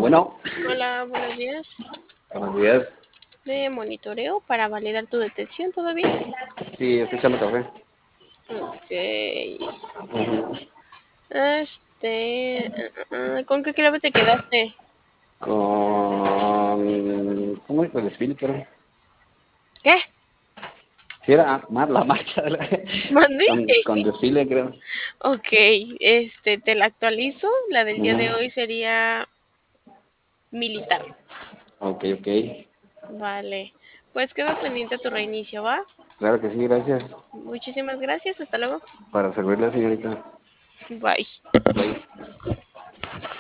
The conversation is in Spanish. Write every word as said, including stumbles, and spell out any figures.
Bueno, Hola, buenos días. buenos días. De monitoreo para validar tu detención, ¿todo bien? Sí, estoy echando café. Ok. Ujú. Este. uh, uh, ¿Con qué clave te quedaste? Con... ¿Cómo es el desfile, creo? ¿Qué? Sí, era más la marcha de la... ¿Mandé? con, con desfile, creo. Ok, este, te la actualizo. La del día de Ujú. hoy sería militar. Ok, ok. Vale. Pues quedo pendiente a tu reinicio, ¿va? Claro que sí, gracias. Muchísimas gracias. Hasta luego. Para servirle, señorita. Bye. Bye.